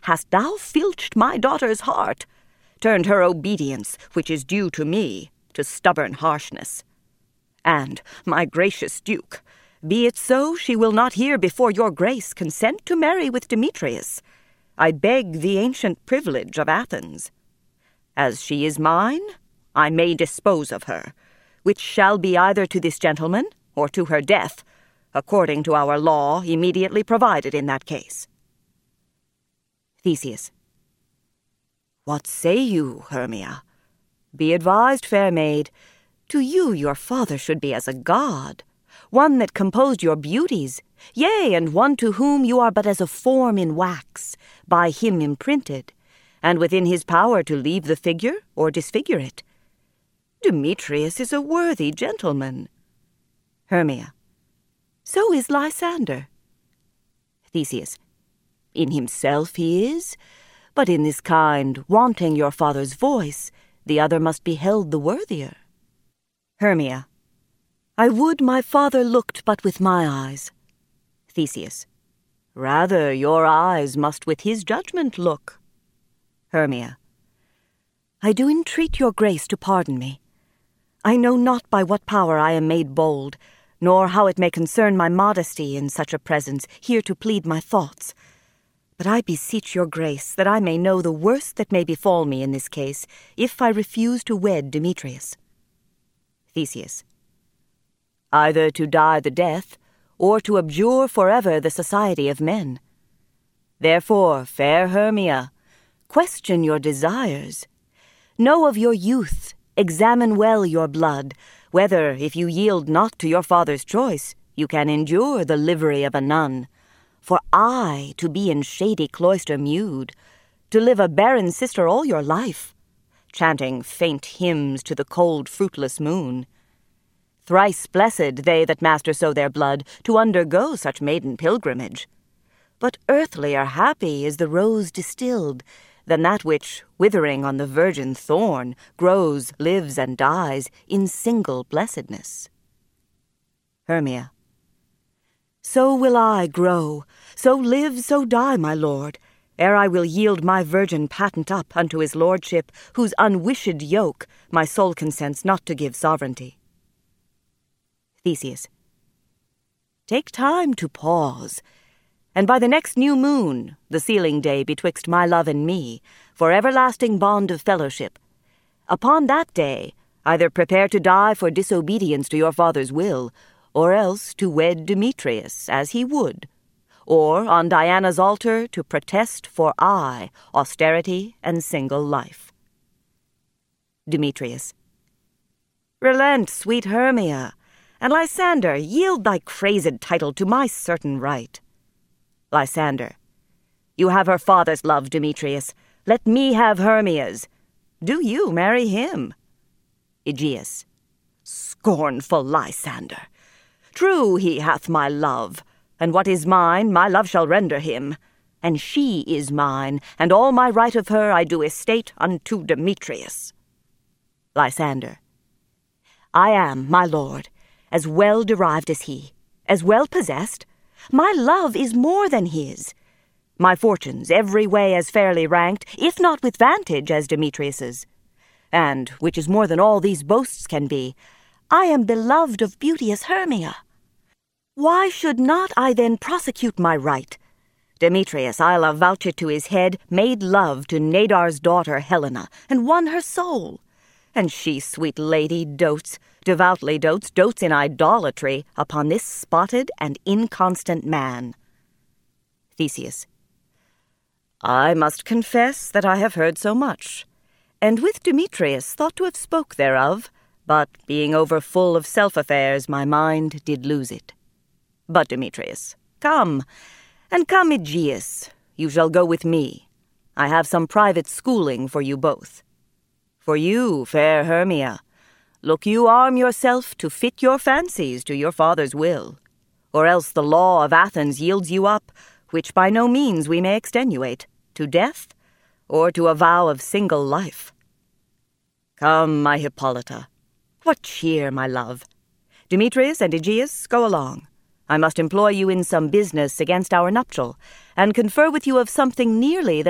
hast thou filched my daughter's heart, turned her obedience, which is due to me, to stubborn harshness. And, my gracious Duke, be it so she will not here before your grace consent to marry with Demetrius, I beg the ancient privilege of Athens. As she is mine, I may dispose of her, which shall be either to this gentleman or to her death, according to our law immediately provided in that case. Theseus. What say you, Hermia? Be advised, fair maid, to you your father should be as a god, one that composed your beauties, yea, and one to whom you are but as a form in wax, by him imprinted, and within his power to leave the figure or disfigure it. Demetrius is a worthy gentleman. Hermia. So is Lysander. Theseus. In himself he is, but in this kind, wanting your father's voice, the other must be held the worthier. Hermia. I would my father looked but with my eyes. Theseus. Rather your eyes must with his judgment look. Hermia. I do entreat your grace to pardon me. I know not by what power I am made bold, nor how it may concern my modesty in such a presence, here to plead my thoughts. But I beseech your grace that I may know the worst that may befall me in this case, if I refuse to wed Demetrius. Theseus. Either to die the death, or to abjure forever the society of men. Therefore, fair Hermia, question your desires. Know of your youth, examine well your blood, whether, if you yield not to your father's choice, you can endure the livery of a nun. For I, to be in shady cloister mewed, to live a barren sister all your life, chanting faint hymns to the cold fruitless moon. Thrice blessed they that master so their blood, to undergo such maiden pilgrimage. But earthlier happy is the rose distilled, than that which, withering on the virgin thorn, grows, lives, and dies in single blessedness. Hermia. So will I grow, so live, so die, my lord, ere I will yield my virgin patent up unto his lordship, whose unwished yoke my soul consents not to give sovereignty. Theseus. Take time to pause, and by the next new moon, the sealing day betwixt my love and me, for everlasting bond of fellowship, upon that day either prepare to die for disobedience to your father's will, or else to wed Demetrius as he would, or on Diana's altar to protest for aye austerity and single life. Demetrius. Relent, sweet Hermia, and Lysander, yield thy crazed title to my certain right. Lysander. You have her father's love, Demetrius. Let me have Hermia's. Do you marry him? Aegeus. Scornful Lysander! True he hath my love, and what is mine my love shall render him. And she is mine, and all my right of her I do estate unto Demetrius. Lysander. I am, my lord, as well derived as he, as well possessed. My love is more than his. My fortunes every way as fairly ranked, if not with vantage as Demetrius's. And, which is more than all these boasts can be, I am beloved of beauteous Hermia. Why should not I then prosecute my right? Demetrius, I'll avouch it to his head, made love to Nadar's daughter Helena, and won her soul. And she, sweet lady, devoutly dotes in idolatry upon this spotted and inconstant man. Theseus. I must confess that I have heard so much, and with Demetrius thought to have spoke thereof, but being over full of self-affairs, my mind did lose it. But Demetrius, come, and come Aegeus, you shall go with me. I have some private schooling for you both. For you, fair Hermia, look you arm yourself to fit your fancies to your father's will, or else the law of Athens yields you up, which by no means we may extenuate, to death, or to a vow of single life. Come, my Hippolyta. What cheer, my love? Demetrius and Aegeus, go along. I must employ you in some business against our nuptial, and confer with you of something nearly